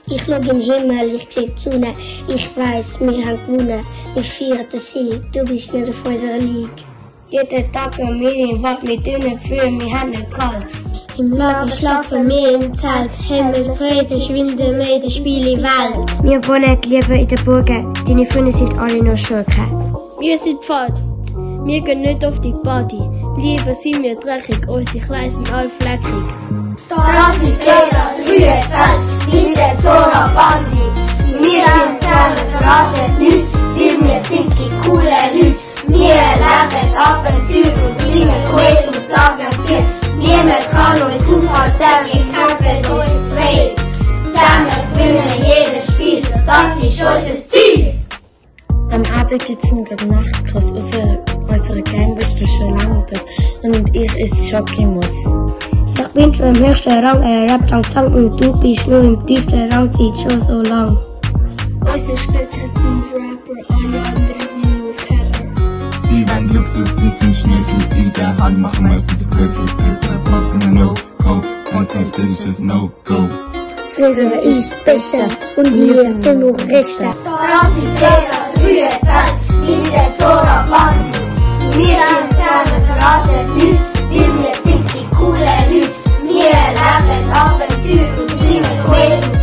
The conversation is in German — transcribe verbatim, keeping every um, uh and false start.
Ich schaue in den Himmel, ich sehe die Sonne. Ich weiss, wir haben gewonnen. Wir feiern den Sieg, du bist nicht auf unserer Liga. Jeden Tag gehen wir in Wald mit dünnen Fühlen, wir haben nicht kalt. Im Lager schlafen wir im Zelt, himmelfrei verschwinden wir in der Spielewelt. Wir wohnen lieber in den Burgen, deine Freunde sind alle nur Schurken. Wir sind fort, wir gehen nicht auf die Party. Lieber sind wir dreckig, unsere Kleider sind all fleckig. Das ist jeder grüne Zelt, mit der Zora Bandi. Wir sind zusammen verraten nichts, weil wir sind die coole Leute. Wir erleben Abenteuer und singen Quet und sagen viel. Niemand kann uns aufhalten, wir kämpfen uns frei. Zusammen gewinnen jedes Spiel, das ist unser Ziel. Am Abend gibt's einen guten Nachtkuss. Außer unserer Gang bist du schon lange dort und ich esse Schokimus. Ich bin schon im höchsten Rang, er rappt am Tag und du bist nur im tiefsten Rang, zieht schon so lang. Unsere Spitze hat einen Rapper, alle anderen sind nur Rapper. Sie wollen Luxus, sie sind Schnösel, in der Hand machen meistens Brüssel. Filter, Blocken, No-Go, und sagt, das ist No-Go. Friseur ist besser und wir sind nur Richter. Das ist jeder grüne Zelt, mit der Zora Bandi. Wir sind zusammen verraten nichts, weil wir sind die coole Leute. Wir erleben Abenteuer und singen Quet und